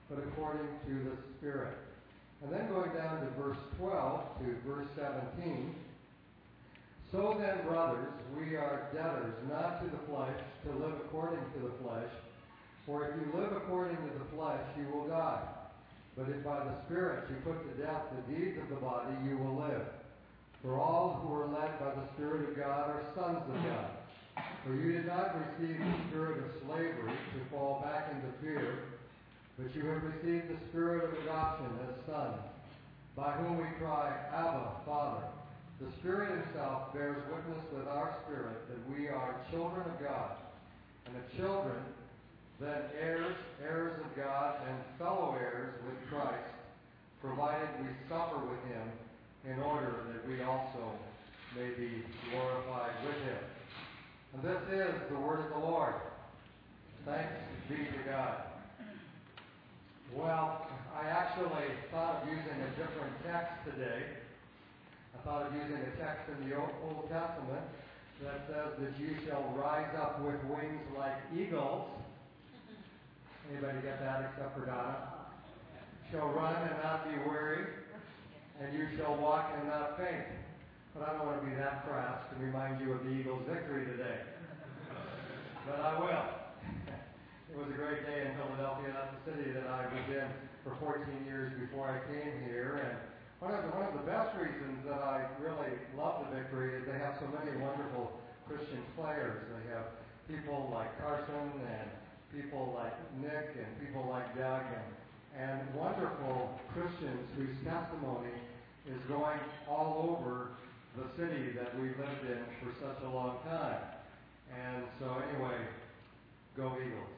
but according to the Spirit. And then going down to verse 12 to verse 17, so then, brothers, we are debtors, not to the flesh, to live according to the flesh. For if you live according to the flesh, you will die. But if by the Spirit you put to death the deeds of the body, you will live. For all who are led by the Spirit of God are sons of God. For you did not receive the spirit of slavery to fall back into fear, but you have received the Spirit of adoption as sons, by whom we cry, Abba, Father. The Spirit Himself bears witness with our spirit that we are children of God. And if children, then heirs, heirs of God, and fellow heirs with Christ, provided we suffer with Him, in order that we also may be glorified with Him. And this is the word of the Lord. Thanks be to God. Well, I actually thought of using a different text today. I thought of using a text in the Old Testament that says that you shall rise up with wings like eagles. Anybody get that except for Donna? Shall run and not be weary, and you shall walk and not faint. But I don't want to be that crass to remind you of the Eagles' victory today. But I will. It was a great day in Philadelphia. That's the city that I was in for 14 years before I came here. And one of the best reasons that I really love the victory is they have so many wonderful Christian players. They have people like Carson and people like Nick and people like Doug and wonderful Christians whose testimony is going all over the city that we've lived in for such a long time. And so anyway, go Eagles.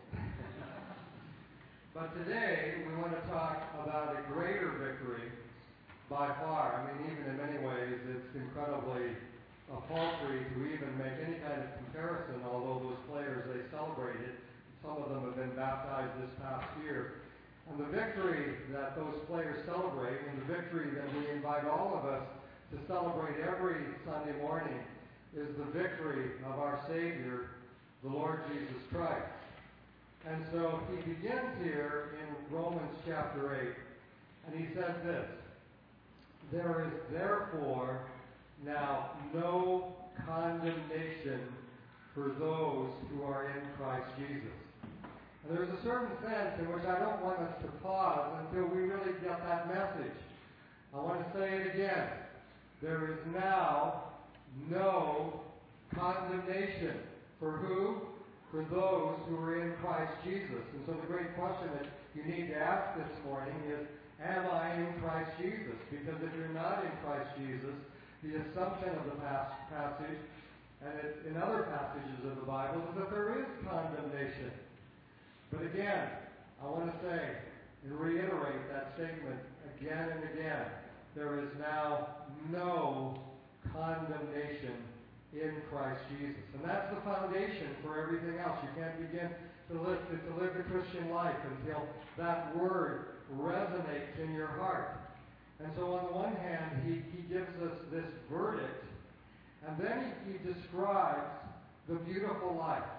But today we want to talk about a greater victory by far. I mean, even in many ways, it's incredibly paltry to even make any kind of comparison, although those players, they celebrated. Some of them have been baptized this past year. And the victory that those players celebrate, and the victory that we invite all of us to celebrate every Sunday morning, is the victory of our Savior, the Lord Jesus Christ. And so he begins here in Romans chapter 8, and he says this, there is therefore now no condemnation for those who are in Christ Jesus. And there's a certain sense in which I don't want us to pause until we really get that message. I want to say it again. There is now no condemnation. For who? For those who are in Christ Jesus. And so the great question that you need to ask this morning is, am I in Christ Jesus? Because if you're not in Christ Jesus, the assumption of the passage, and in other passages of the Bible, is that there is condemnation. But again, I want to say and reiterate that statement again and again. There is now no condemnation in Christ Jesus. And that's the foundation for everything else. You can't begin to live the Christian life until that word resonates in your heart. And so on the one hand, he gives us this verdict, and then he describes the beautiful life,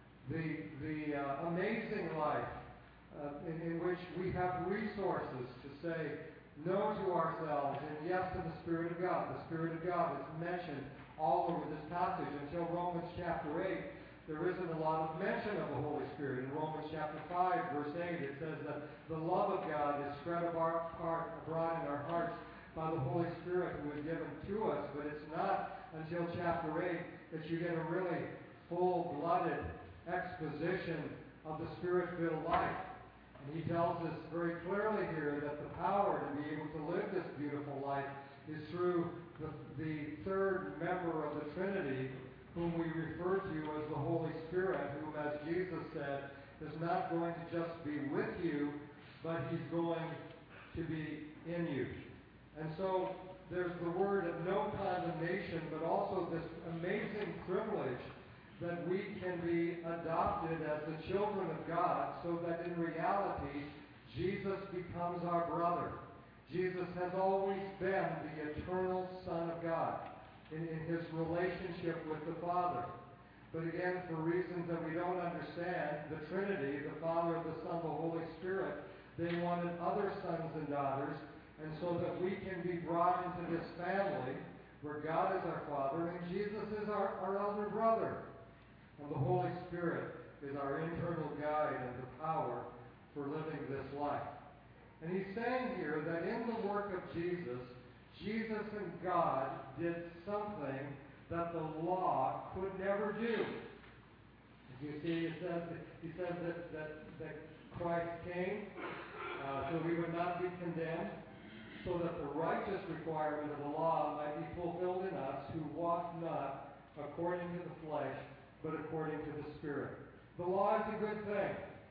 the amazing life in which we have resources to say no to ourselves and yes to the Spirit of God. The Spirit of God is mentioned all over this passage. Until Romans chapter 8, there isn't a lot of mention of the Holy Spirit. In Romans chapter 5, verse 8, it says that the love of God is spread abroad in our hearts by the Holy Spirit who is given to us. But it's not until chapter 8 that you get a really full-blooded exposition of the Spirit-filled life. And he tells us very clearly here that the power to be able to live this beautiful life is through the third member of the Trinity, whom we refer to as the Holy Spirit, whom, as Jesus said, is not going to just be with you, but he's going to be in you. And so there's the word of no condemnation, but also this amazing privilege that we can be adopted as the children of God, so that in reality, Jesus becomes our brother. Jesus has always been the eternal Son of God in his relationship with the Father. But again, for reasons that we don't understand, the Trinity, the Father, the Son, the Holy Spirit, They wanted other sons and daughters, and so that we can be brought into this family where God is our Father and Jesus is our elder brother. And the Holy Spirit is our internal guide and the power for living this life. And he's saying here that in the work of Jesus, Jesus and God did something that the law could never do. As you see, he says that Christ came so we would not be condemned, so that the righteous requirement of the law might be fulfilled in us who walk not according to the flesh, but according to the Spirit. The law is a good thing.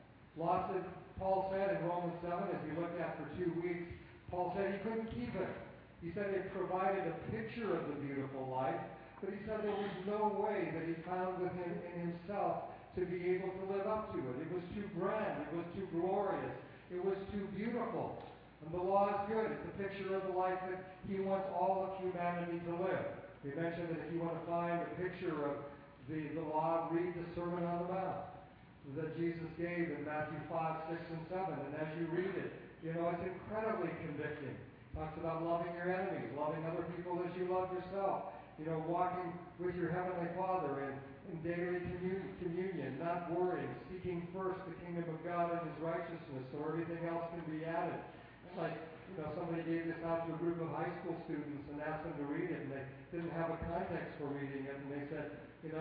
Paul said in Romans 7, as we looked at for 2 weeks, Paul said he couldn't keep it. He said it provided a picture of the beautiful life, but he said there was no way that he found within in himself to be able to live up to it. It was too grand. It was too glorious. It was too beautiful. And the law is good. It's a picture of the life that he wants all of humanity to live. We mentioned that if you want to find a picture of the law, read the Sermon on the Mount that Jesus gave in Matthew 5, 6, and 7. And as you read it, it's incredibly convicting. It talks about loving your enemies, loving other people as you love yourself. Walking with your Heavenly Father in daily communion, not worrying, seeking first the kingdom of God and His righteousness, so everything else can be added. It's like, somebody gave this out to a group of high school students and asked them to read it, and they didn't have a context for reading it, and they said,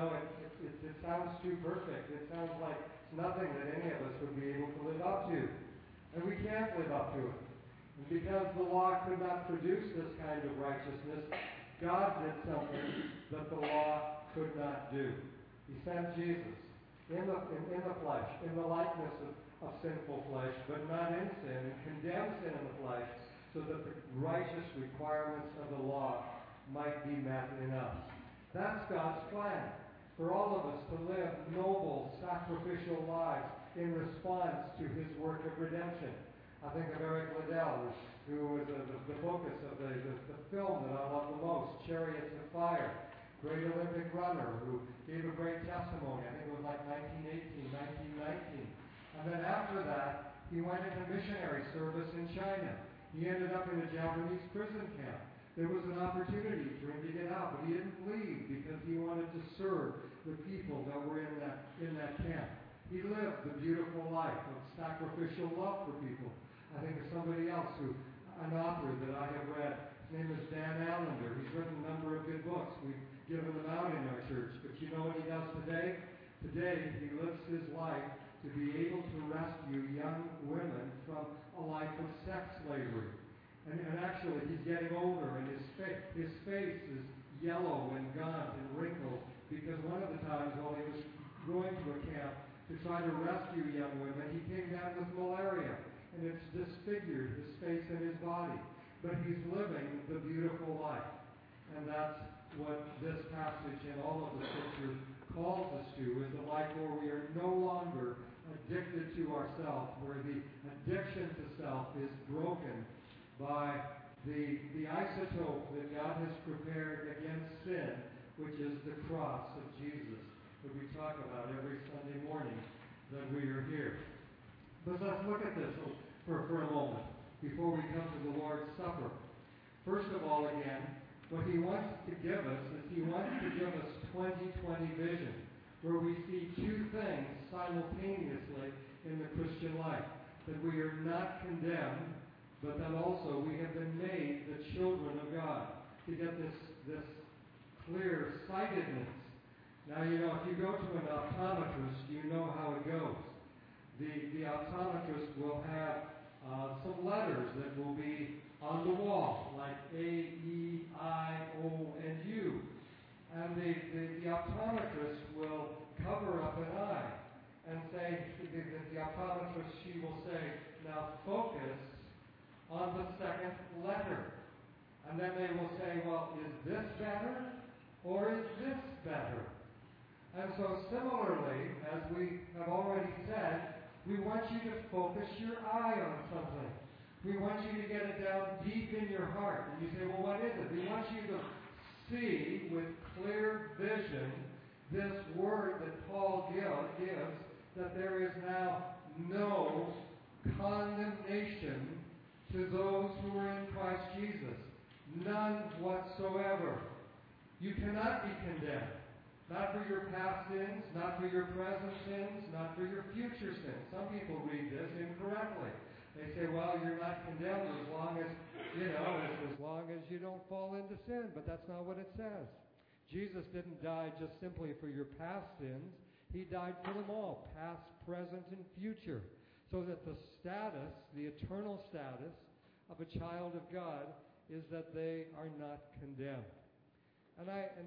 it sounds too perfect. It sounds like nothing that any of us would be able to live up to. And we can't live up to it. And because the law could not produce this kind of righteousness, God did something that the law could not do. He sent Jesus in the flesh, in the likeness of sinful flesh, but not in sin, and condemned sin in the flesh, so that the righteous requirements of the law might be met in us. That's God's plan, for all of us to live noble, sacrificial lives in response to His work of redemption. I think of Eric Liddell, who was the focus of the film that I love the most, Chariots of Fire. Great Olympic runner who gave a great testimony. I think it was like 1918, 1919. And then after that, he went into missionary service in China. He ended up in a Japanese prison camp. There was an opportunity for him to get out, but he didn't leave because he wanted to serve the people that were in that camp. He lived the beautiful life of sacrificial love for people. I think of somebody else an author that I have read. His name is Dan Allender. He's written a number of good books. We've given them out in our church. But you know what he does today? Today, he lives his life to be able to rescue young women from a life of sex slavery. And actually, he's getting older, and his face is yellow and gaunt and wrinkled, because one of the times while he was going to a camp to try to rescue young women, he came down with malaria, and it's disfigured his face and his body. But he's living the beautiful life. And that's what this passage and all of the Scriptures calls us to, is a life where we are no longer addicted to ourselves, where the addiction to self is broken by the isotope that God has prepared against sin, which is the cross of Jesus, that we talk about every Sunday morning that we are here. But let's look at this for a moment before we come to the Lord's Supper. First of all, again, what he wants to give us is he wants to give us 20/20 vision, where we see two things simultaneously in the Christian life. That we are not condemned, but that also we have been made the children of God. To get this clear sightedness. Now, if you go to an optometrist, you know how it goes. The optometrist will have some letters that will be on the wall, like A, E, I, O, and U. And the optometrist will cover up an eye and say, the optometrist, she will say, now focus on the second letter. And then they will say, well, is this better or is this better? And so similarly, as we have already said, we want you to focus your eye on something. We want you to get it down deep in your heart. And you say, well, what is it? We want you to see with clear vision this word that Paul gives, that there is now no condemnation to those who are in Christ Jesus. None whatsoever. You cannot be condemned. Not for your past sins, not for your present sins, not for your future sins. Some people read this incorrectly. They say, well, you're not condemned as long as, as long as you don't fall into sin. But that's not what it says. Jesus didn't die just simply for your past sins. He died for them all, past, present, and future. So that the status, the eternal status of a child of God is that they are not condemned. And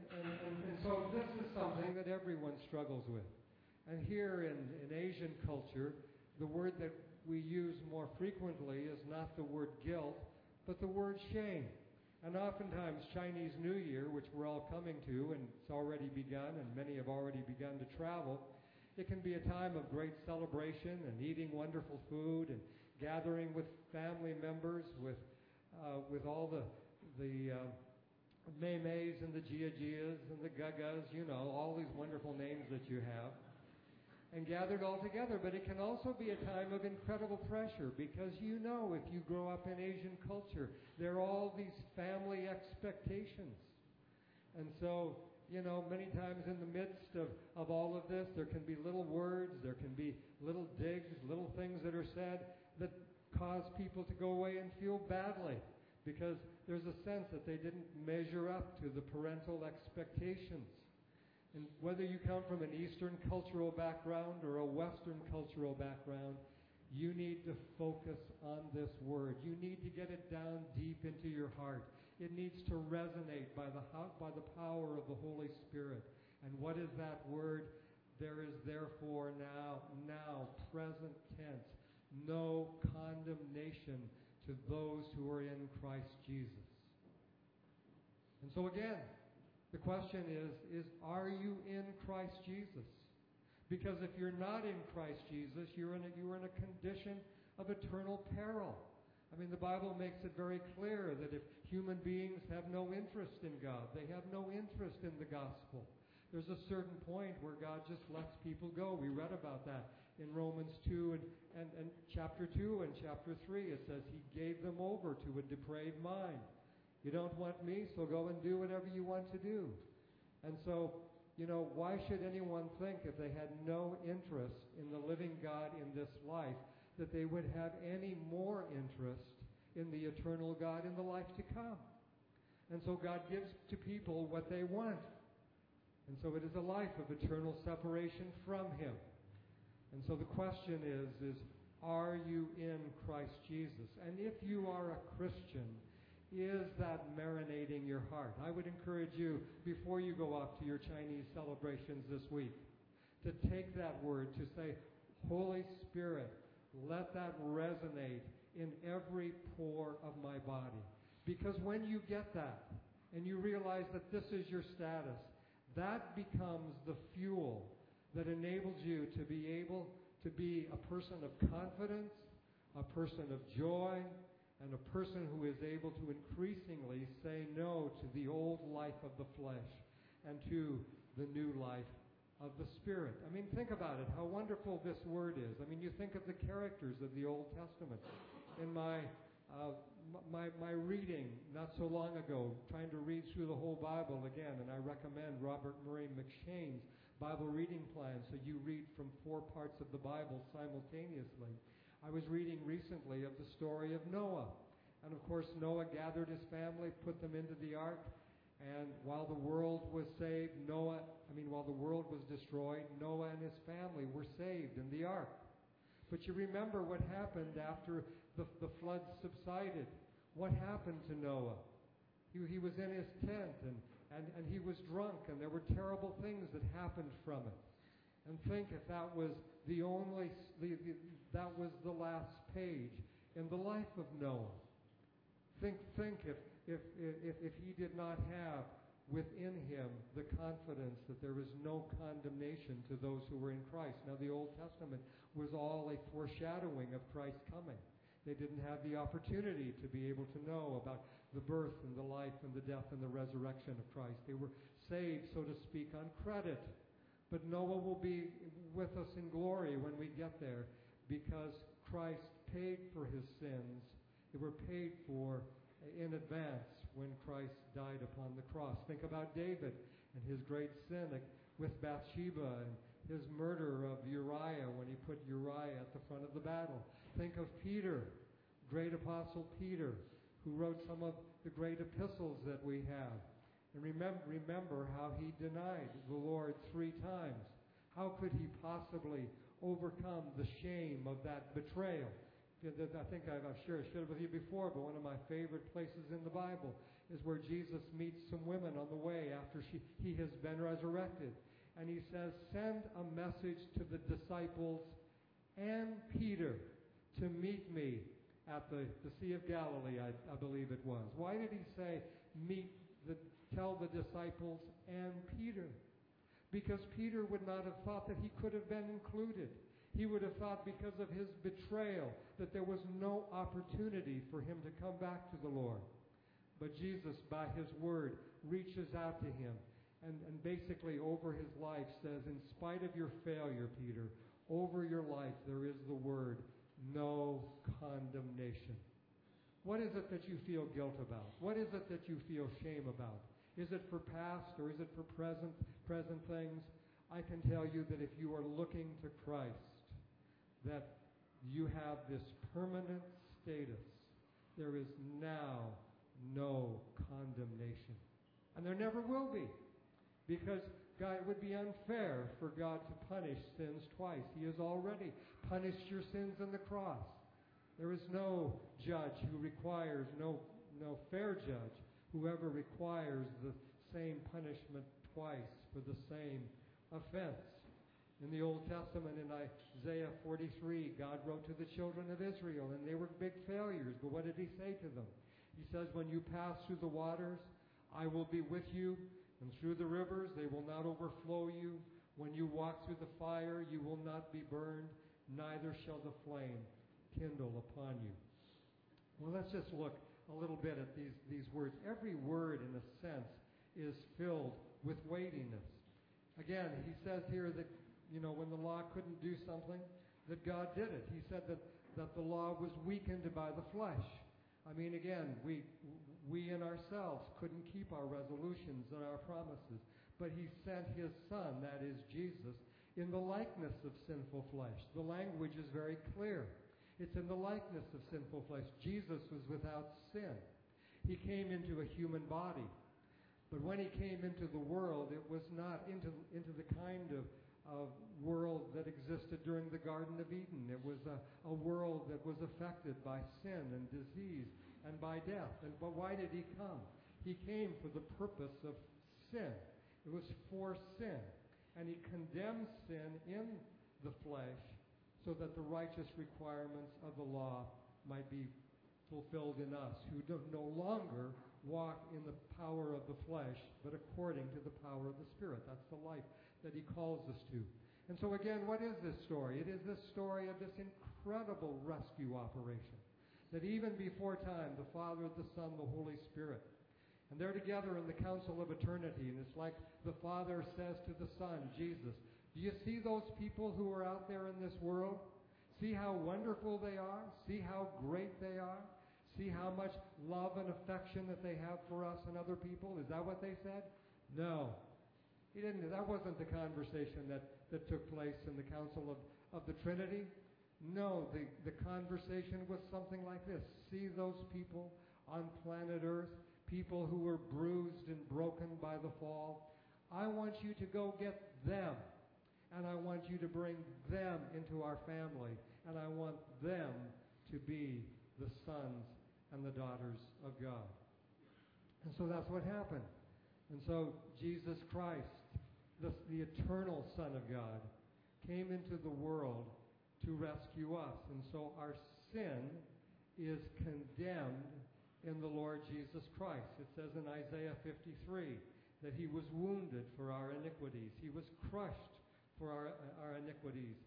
so this is something that everyone struggles with. And here in Asian culture, the word that we use more frequently is not the word guilt, but the word shame. And oftentimes Chinese New Year, which we're all coming to, and it's already begun, and many have already begun to travel, it can be a time of great celebration and eating wonderful food and gathering with family members, with all the Mei-Meis and the Jia-Jias and the Gagas, all these wonderful names that you have, and gathered all together. But it can also be a time of incredible pressure because if you grow up in Asian culture, there are all these family expectations. And so, many times in the midst of all of this, there can be little words, there can be little digs, little things that are said that cause people to go away and feel badly because there's a sense that they didn't measure up to the parental expectations. And whether you come from an Eastern cultural background or a Western cultural background, you need to focus on this word. You need to get it down deep into your heart. It needs to resonate by the power of the Holy Spirit. And what is that word? There is therefore now, present tense, no condemnation to those who are in Christ Jesus. And so again, the question is are you in Christ Jesus? Because if you're not in Christ Jesus, you're in a condition of eternal peril. I mean, the Bible makes it very clear that if human beings have no interest in God, they have no interest in the gospel. There's a certain point where God just lets people go. We read about that in Romans 2 and chapter 2 and chapter 3. It says he gave them over to a depraved mind. You don't want me, so go and do whatever you want to do. And so, why should anyone think if they had no interest in the living God in this life that they would have any more interest in the eternal God in the life to come? And so God gives to people what they want. And so it is a life of eternal separation from Him. And so the question is are you in Christ Jesus? And if you are a Christian, is that marinating your heart? I would encourage you, before you go off to your Chinese celebrations this week, to take that word, to say, Holy Spirit, let that resonate in every pore of my body. Because when you get that, and you realize that this is your status, that becomes the fuel that enables you to be able to be a person of confidence, a person of joy, and a person who is able to increasingly say no to the old life of the flesh and to the new life of the Spirit. I mean, think about it, how wonderful this word is. I mean, you think of the characters of the Old Testament. In my reading not so long ago, trying to read through the whole Bible again, and I recommend Robert Murray McShane's Bible reading plan, so you read from 4 parts of the Bible simultaneously. I was reading recently of the story of Noah. And of course, Noah gathered his family, put them into the ark, and while the world was saved, while the world was destroyed, Noah and his family were saved in the ark. But you remember what happened after the flood subsided. What happened to Noah? He was in his tent, and he was drunk, and there were terrible things that happened from it. And think if that was that was the last page in the life of Noah. Think if he did not have within him the confidence that there is no condemnation to those who were in Christ. Now, the Old Testament was all a foreshadowing of Christ's coming. They didn't have the opportunity to be able to know about the birth and the life and the death and the resurrection of Christ. They were saved, so to speak, on credit. But Noah will be with us in glory when we get there because Christ paid for his sins. They were paid for in advance when Christ died upon the cross. Think about David and his great sin with Bathsheba and his murder of Uriah when he put Uriah at the front of the battle. Think of Peter, great apostle Peter, who wrote some of the great epistles that we have. And remember how he denied the Lord 3 times. How could he possibly overcome the shame of that betrayal? I think I've shared it with you before, but one of my favorite places in the Bible is where Jesus meets some women on the way after he has been resurrected. And he says, send a message to the disciples and Peter to meet me at the Sea of Galilee, I believe it was. Why did he say, tell the disciples and Peter? Because Peter would not have thought that he could have been included. He would have thought because of his betrayal that there was no opportunity for him to come back to the Lord. But Jesus, by his word, reaches out to him and basically over his life says, in spite of your failure, Peter, over your life there is the word, no condemnation. What is it that you feel guilt about? What is it that you feel shame about? Is it for past or is it for present things? I can tell you that if you are looking to Christ, that you have this permanent status. There is now no condemnation. And there never will be. Because it would be unfair for God to punish sins twice. He has already punished your sins on the cross. There is no judge who requires, no fair judge, whoever requires the same punishment twice for the same offense. In the Old Testament, in Isaiah 43, God wrote to the children of Israel, and they were big failures. But what did he say to them? He says, when you pass through the waters, I will be with you, and through the rivers, they will not overflow you. When you walk through the fire, you will not be burned, neither shall the flame kindle upon you. Well, let's just look a little bit at these words. Every word, in a sense, is filled with weightiness. Again, he says here that, when the law couldn't do something, that God did it. He said that the law was weakened by the flesh. I mean, again, we in ourselves couldn't keep our resolutions and our promises. But he sent his Son, that is Jesus, in the likeness of sinful flesh. The language is very clear. It's in the likeness of sinful flesh. Jesus was without sin. He came into a human body. But when he came into the world, it was not into the kind of world that existed during the Garden of Eden. It was a world that was affected by sin and disease and by death. But why did he come? He came for the purpose of sin. It was for sin. And he condemned sin in the flesh so that the righteous requirements of the law might be fulfilled in us, who no longer walk in the power of the flesh, but according to the power of the Spirit. That's the life that he calls us to. And so again, what is this story? It is this story of this incredible rescue operation. That even before time, the Father, the Son, the Holy Spirit, and they're together in the council of eternity, and it's like the Father says to the Son, Jesus, do you see those people who are out there in this world? See how wonderful they are? See how great they are? See how much love and affection that they have for us and other people? Is that what they said? No. He didn't. That wasn't the conversation that took place in the council of the Trinity. No, the conversation was something like this. See those people on planet Earth, people who were bruised and broken by the fall. I want you to go get them. And I want you to bring them into our family. And I want them to be the sons and the daughters of God. And so that's what happened. And so Jesus Christ, the eternal Son of God, came into the world to rescue us. And so our sin is condemned in the Lord Jesus Christ. It says in Isaiah 53 that he was wounded for our iniquities. He was crushed for our iniquities.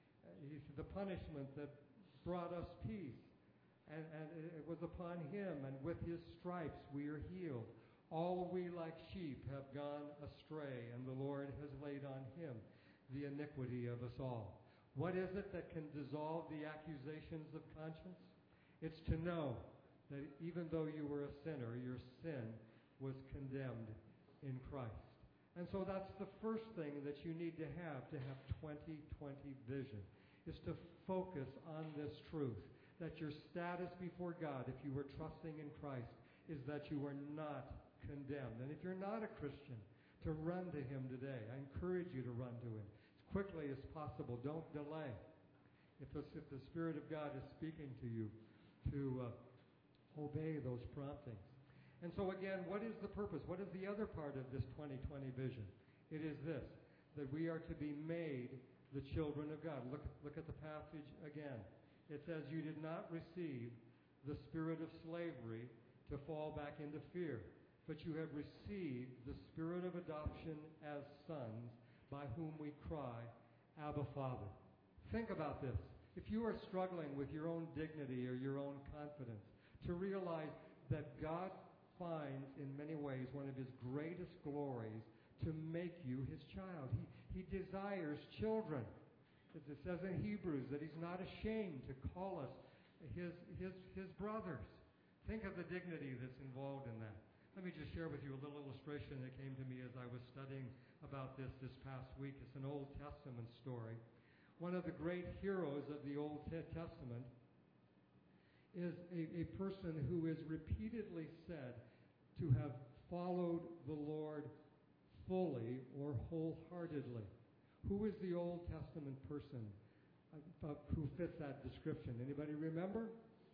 The punishment that brought us peace. And it was upon him, and with his stripes we are healed. All we like sheep have gone astray, and the Lord has laid on him the iniquity of us all. What is it that can dissolve the accusations of conscience? It's to know that even though you were a sinner, your sin was condemned in Christ. And so that's the first thing that you need to have 2020 vision, is to focus on this truth, that your status before God, if you were trusting in Christ, is that you are not condemned. And if you're not a Christian, to run to Him today. I encourage you to run to Him as quickly as possible. Don't delay. If the Spirit of God is speaking to you, to obey those promptings. And so again, what is the purpose? What is the other part of this 2020 vision? It is this, that we are to be made the children of God. Look at the passage again. It says, you did not receive the spirit of slavery to fall back into fear, but you have received the spirit of adoption as sons, by whom we cry, Abba, Father. Think about this. If you are struggling with your own dignity or your own confidence, to realize that God finds in many ways one of His greatest glories to make you His child. He desires children. As it says in Hebrews, that He's not ashamed to call us His brothers. Think of the dignity that's involved in that. Let me just share with you a little illustration that came to me as I was studying about this past week. It's an Old Testament story. One of the great heroes of the Old Testament is a person who is repeatedly said to have followed the Lord fully or wholeheartedly. Who is the Old Testament person who fits that description? Anybody remember?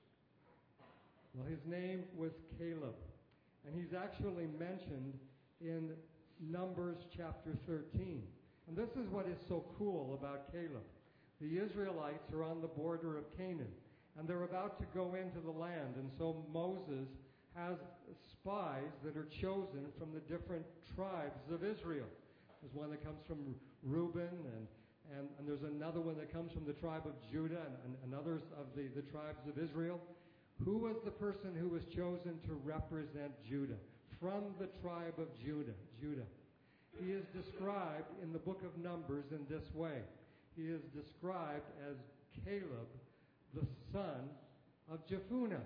Well, his name was Caleb. And he's actually mentioned in Numbers chapter 13. And this is what is so cool about Caleb. The Israelites are on the border of Canaan, and they're about to go into the land. And so Moses has spies that are chosen from the different tribes of Israel. There's one that comes from Reuben, and there's another one that comes from the tribe of Judah, and others of the tribes of Israel. Who was the person who was chosen to represent Judah? From the tribe of Judah. He is described in the book of Numbers in this way. He is described as Caleb, the son of Jephunneh.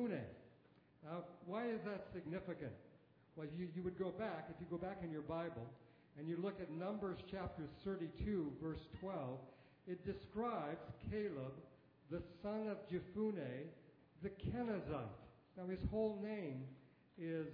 Now, why is that significant? Well, you would go back, if you go back in your Bible, and you look at Numbers chapter 32, verse 12, it describes Caleb, the son of Jephunneh, the Kenizzite. Now, his whole name is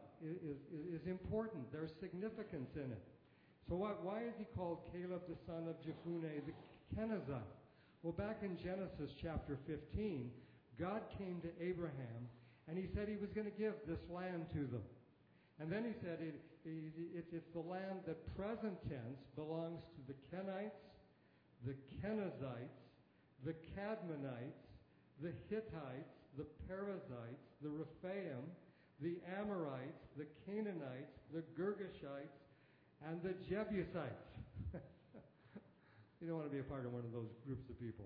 important. There's significance in it. So why is he called Caleb, the son of Jephunneh, the Kenizzite? Well, back in Genesis chapter 15, God came to Abraham, and He said He was going to give this land to them. And then He said it's the land that present tense belongs to the Kenites, the Kenizzites, the Cadmonites, the Hittites, the Perizzites, the Rephaim, the Amorites, the Canaanites, the Girgashites, and the Jebusites. You don't want to be a part of one of those groups of people.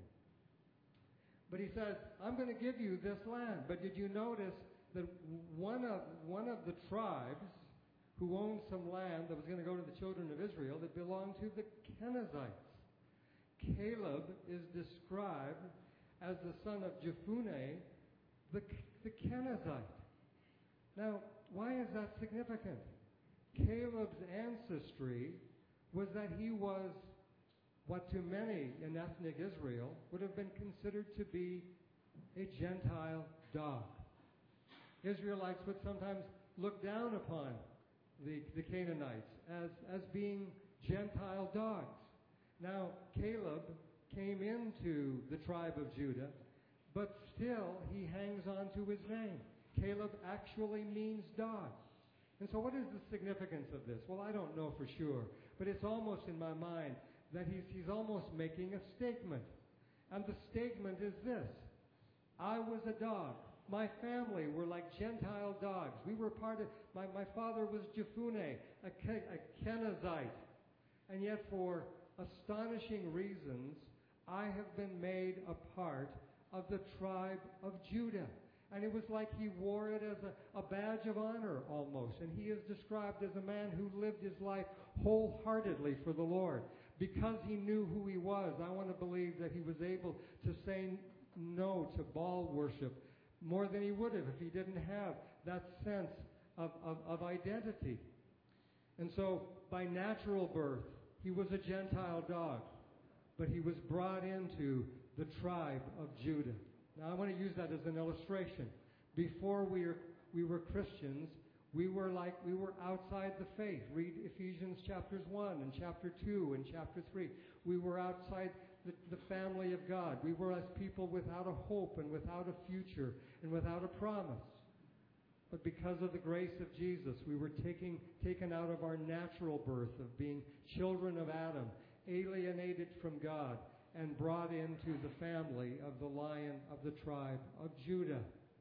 But He says, I'm going to give you this land. But did you notice that one of the tribes who owned some land that was going to go to the children of Israel that belonged to the Kenizzites? Caleb is described as the son of Jephunneh, the Kenizzite. Now, why is that significant? Caleb's ancestry was that he was what to many in ethnic Israel would have been considered to be a Gentile dog. Israelites would sometimes look down upon the Canaanites as being Gentile dogs. Now, Caleb came into the tribe of Judah, but still he hangs on to his name. Caleb actually means dog. And so what is the significance of this? Well, I don't know for sure, but it's almost in my mind that he's almost making a statement. And the statement is this: I was a dog. My family were like Gentile dogs. We were part of, my father was Jephunneh, a Kenizzite. And yet for astonishing reasons, I have been made a part of the tribe of Judah. And it was like he wore it as a badge of honor almost. And he is described as a man who lived his life wholeheartedly for the Lord. because he knew who he was, I want to believe that he was able to say no to Baal worship more than he would have if he didn't have that sense of identity. And so, by natural birth, he was a Gentile dog, but he was brought into the tribe of Judah. Now, I want to use that as an illustration. Before we were Christians, we were outside the faith. Read Ephesians chapters 1 and chapter 2 and chapter 3. We were outside the family of God. We were as people without a hope and without a future and without a promise. But because of the grace of Jesus, we were taken out of our natural birth of being children of Adam, alienated from God, and brought into the family of the Lion of the tribe of Judah.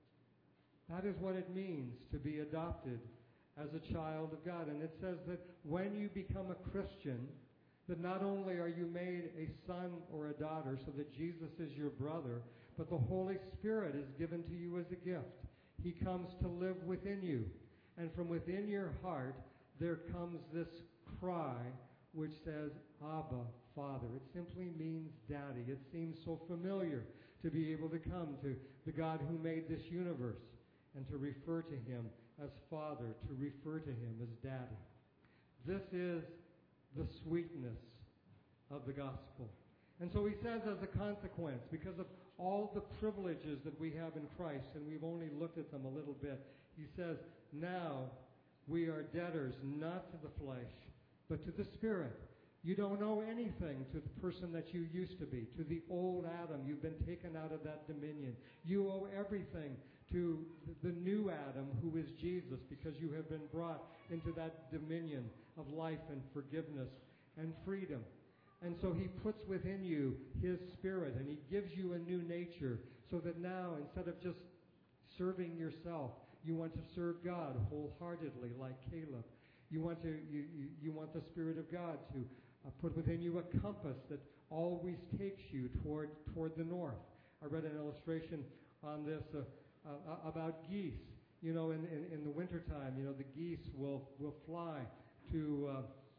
That is what it means to be adopted as a child of God. And it says that when you become a Christian, that not only are you made a son or a daughter so that Jesus is your brother, but the Holy Spirit is given to you as a gift. He comes to live within you. And from within your heart, there comes this cry which says, Abba, Father. It simply means Daddy. It seems so familiar to be able to come to the God who made this universe and to refer to him as Father, to refer to him as Daddy. This is the sweetness of the gospel. And so he says, as a consequence, because of all the privileges that we have in Christ, and we've only looked at them a little bit, he says, now we are debtors not to the flesh, but to the Spirit. You don't owe anything to the person that you used to be, to the old Adam. You've been taken out of that dominion. You owe everything to the new Adam, who is Jesus, because you have been brought into that dominion of life and forgiveness and freedom. And so he puts within you his Spirit, and he gives you a new nature, so that now, instead of just serving yourself, you want to serve God wholeheartedly, like Caleb. You want the Spirit of God to put within you a compass that always takes you toward the north. I read an illustration on this about geese. You know, in the wintertime, the geese will fly to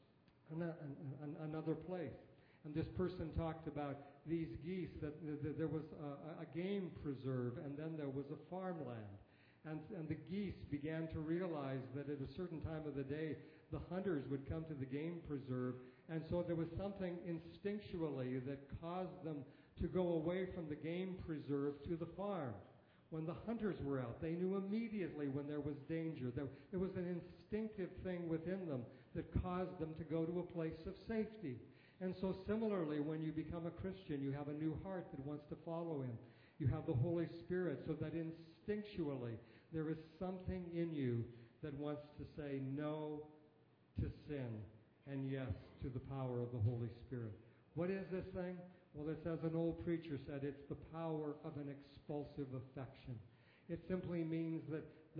another place. And this person talked about these geese, that there was a game preserve, and then there was a farmland. And the geese began to realize that at a certain time of the day, the hunters would come to the game preserve, and so there was something instinctually that caused them to go away from the game preserve to the farm. When the hunters were out, they knew immediately when there was danger. There was an instinctive thing within them that caused them to go to a place of safety. And so similarly, when you become a Christian, you have a new heart that wants to follow him. You have the Holy Spirit, so that instinctually there is something in you that wants to say no to sin and yes to the power of the Holy Spirit. What is this thing? Well, it's, as an old preacher said, it's the power of an expulsive affection. It simply means that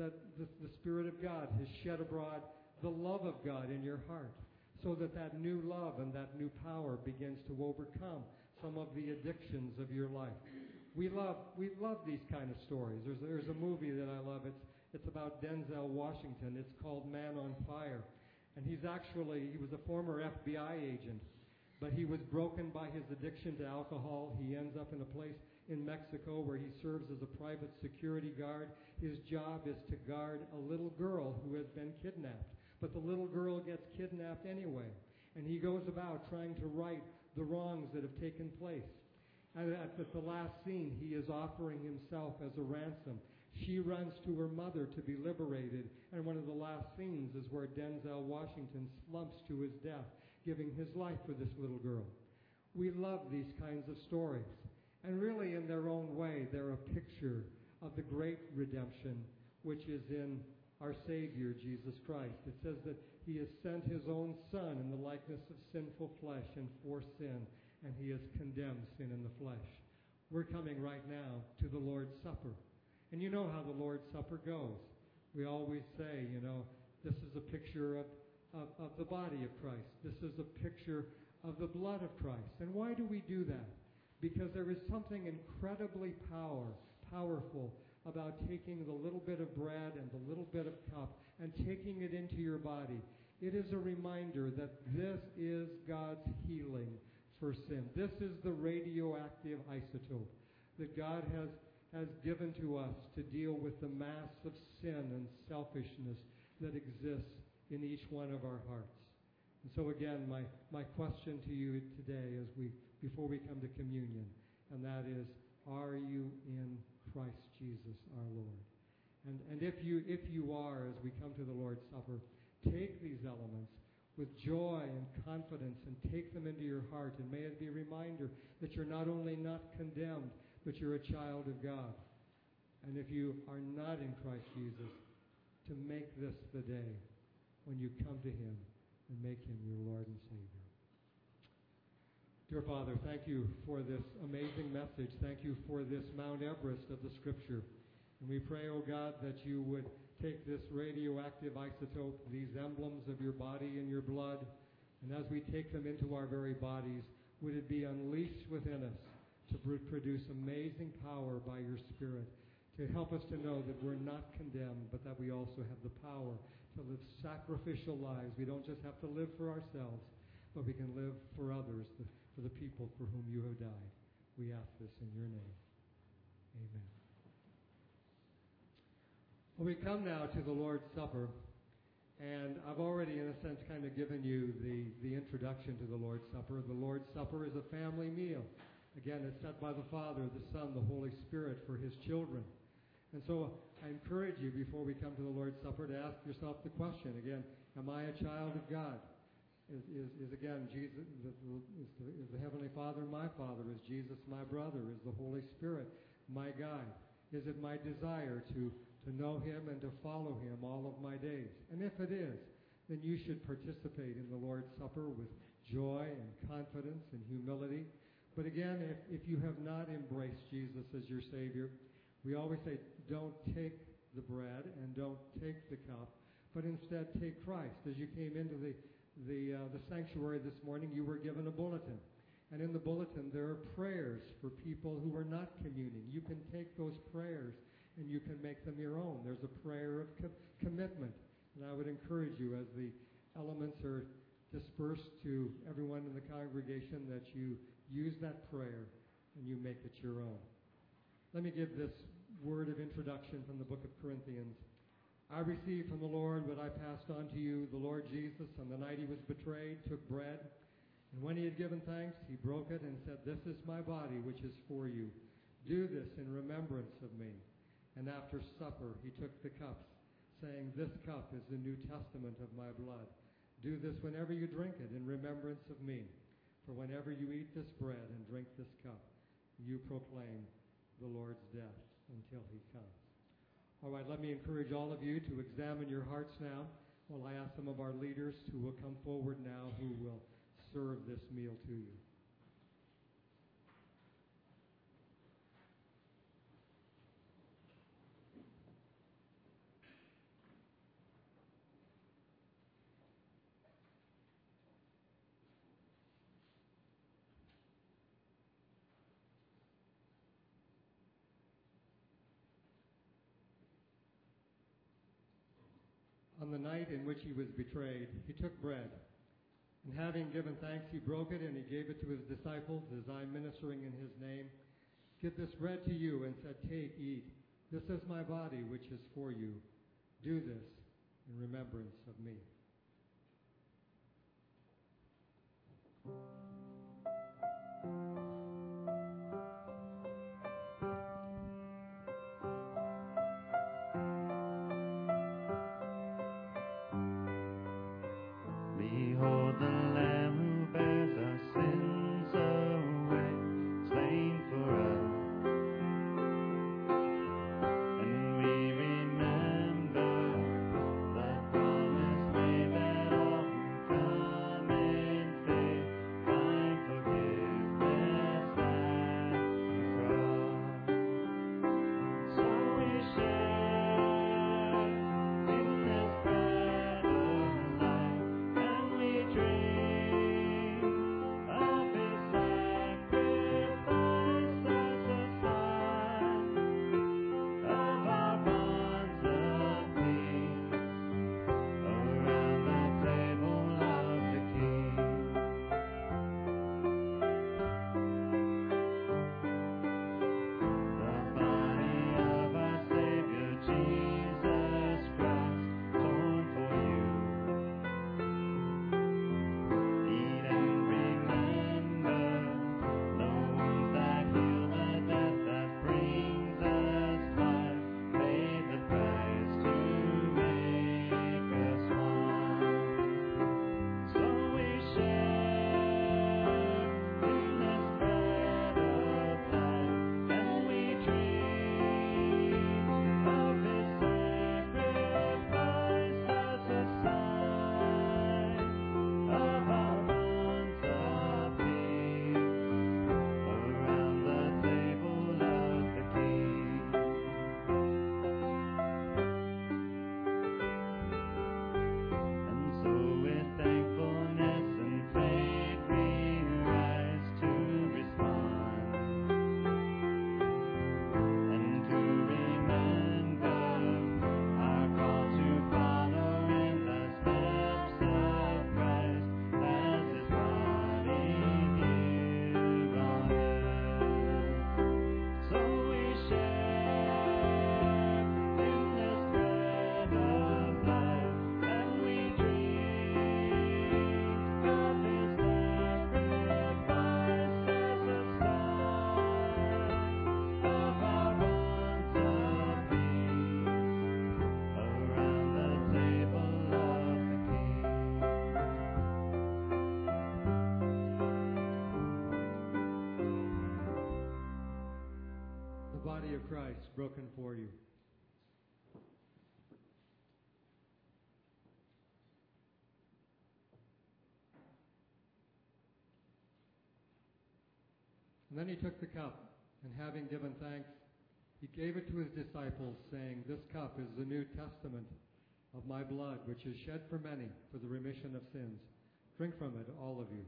the Spirit of God has shed abroad the love of God in your heart, so that new love and that new power begins to overcome some of the addictions of your life. We love these kind of stories. There's a movie that I love. It's about Denzel Washington. It's called Man on Fire. And he was a former FBI agent, but he was broken by his addiction to alcohol. He ends up in a place in Mexico where he serves as a private security guard. His job is to guard a little girl who has been kidnapped. But the little girl gets kidnapped anyway. And he goes about trying to right the wrongs that have taken place. And at the last scene, he is offering himself as a ransom. She runs to her mother to be liberated. And one of the last scenes is where Denzel Washington slumps to his death, giving his life for this little girl. We love these kinds of stories. And really, in their own way, they're a picture of the great redemption which is in our Savior, Jesus Christ. It says that he has sent his own Son in the likeness of sinful flesh and for sin, and he has condemned sin in the flesh. We're coming right now to the Lord's Supper. And you know how the Lord's Supper goes. We always say, this is a picture of the body of Christ. This is a picture of the blood of Christ. And why do we do that? Because there is something incredibly powerful about taking the little bit of bread and the little bit of cup and taking it into your body It is a reminder that this is God's healing for sin. This is the radioactive isotope that God has given to us to deal with the mass of sin and selfishness that exists in each one of our hearts. And so again, my question to you today before we come to communion, and that is, are you in Christ Jesus our Lord? And if you are, as we come to the Lord's Supper, take these elements with joy and confidence and take them into your heart, and may it be a reminder that you're not only not condemned, but you're a child of God. And if you are not in Christ Jesus, to make this the day when you come to Him and make Him your Lord and Savior. Dear Father, thank you for this amazing message. Thank you for this Mount Everest of the Scripture. And we pray, O God, that you would take this radioactive isotope, these emblems of your body and your blood, and as we take them into our very bodies, would it be unleashed within us to produce amazing power by your Spirit, to help us to know that we're not condemned, but that we also have the power to live sacrificial lives. We don't just have to live for ourselves, but we can live for others, for the people for whom you have died. We ask this in your name. Amen. Well, we come now to the Lord's Supper, and I've already, in a sense, kind of given you the introduction to the Lord's Supper. The Lord's Supper is a family meal. Again, it's set by the Father, the Son, the Holy Spirit for His children. And so I encourage you, before we come to the Lord's Supper, to ask yourself the question, again, am I a child of God? Is again, Jesus, is the Heavenly Father my Father? Is Jesus my brother? Is the Holy Spirit my guide? Is it my desire to know Him and to follow Him all of my days? And if it is, then you should participate in the Lord's Supper with joy and confidence and humility. But again, if you have not embraced Jesus as your Savior, we always say, don't take the bread and don't take the cup, but instead take Christ. As you came into the sanctuary this morning, you were given a bulletin. And in the bulletin, there are prayers for people who are not communing. You can take those prayers and you can make them your own. There's a prayer of commitment. And I would encourage you, as the elements are dispersed to everyone in the congregation, that you use that prayer and you make it your own. Let me give this word of introduction from the book of Corinthians. I received from the Lord what I passed on to you. The Lord Jesus, on the night He was betrayed, took bread. And when He had given thanks, He broke it and said, "This is my body, which is for you. Do this in remembrance of me." And after supper, He took the cups, saying, "This cup is the New Testament of my blood. Do this whenever you drink it in remembrance of me. For whenever you eat this bread and drink this cup, you proclaim the Lord's death until He comes." All right, let me encourage all of you to examine your hearts now while I ask some of our leaders who will come forward now who will serve this meal to you. On the night in which He was betrayed, He took bread, and having given thanks, He broke it, and He gave it to His disciples, as I, ministering in His name, give this bread to you, and said, "Take, eat. This is my body, which is for you. Do this in remembrance of me." Behold the Lamb who bears our sins away, slain for us. And we remember the promise made that all who come in faith broken for you. And then he took the cup, and having given thanks, he gave it to his disciples, saying, "This cup is the New Testament of my blood, which is shed for many for the remission of sins. Drink from it, all of you."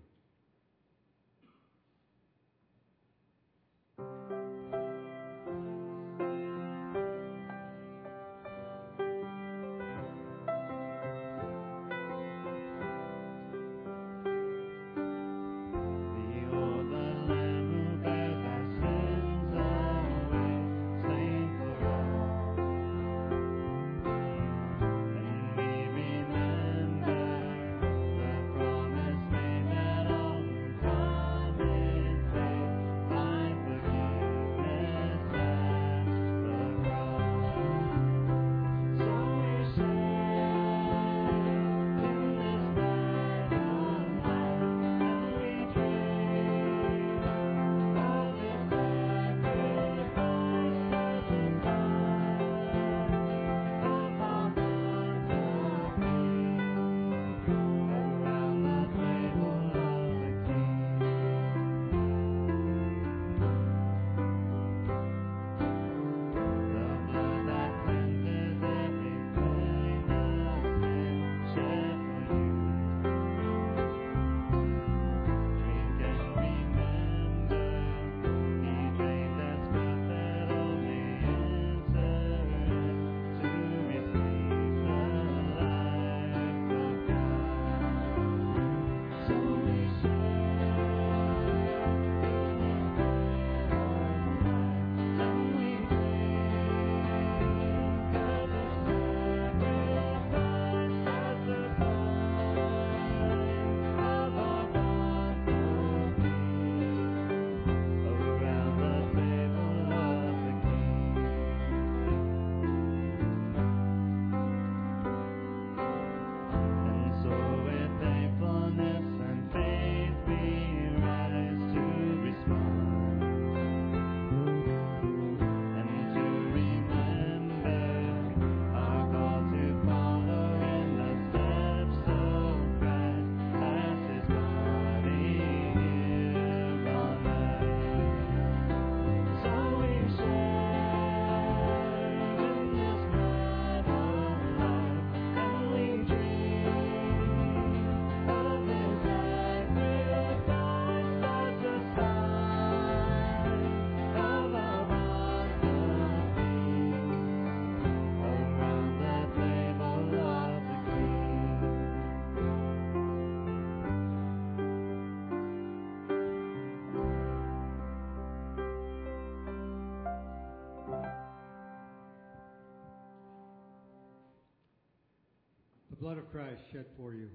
The blood of Christ shed for you.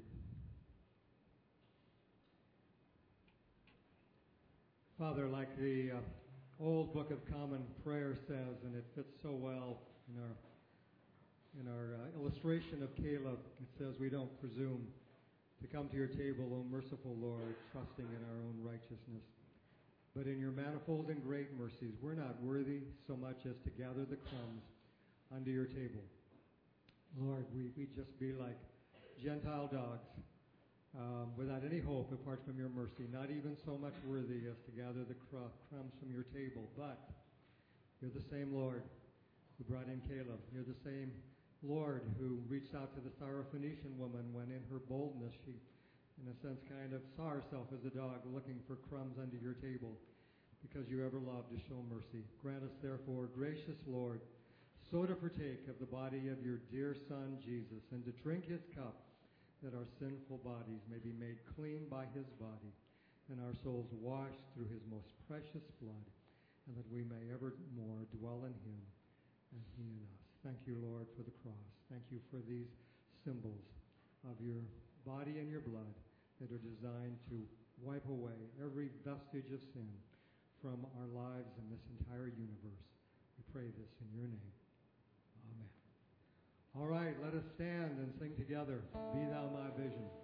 Father, like the old Book of Common Prayer says, and it fits so well in our illustration of Caleb, it says, "We don't presume to come to your table, O merciful Lord, trusting in our own righteousness. But in your manifold and great mercies, we're not worthy so much as to gather the crumbs under your table. Lord, we just be like Gentile dogs, without any hope apart from your mercy, not even so much worthy as to gather the crumbs from your table. But you're the same Lord who brought in Caleb. You're the same Lord who reached out to the Syrophoenician woman when in her boldness she, in a sense, kind of saw herself as a dog looking for crumbs under your table, because you ever loved to show mercy. Grant us, therefore, gracious Lord, so to partake of the body of your dear Son, Jesus, and to drink his cup, that our sinful bodies may be made clean by his body, and our souls washed through his most precious blood, and that we may evermore dwell in him and he in us. Thank you, Lord, for the cross. Thank you for these symbols of your body and your blood that are designed to wipe away every vestige of sin from our lives and this entire universe. We pray this in your name. Amen. All right, let us stand and sing together, "Be Thou My Vision."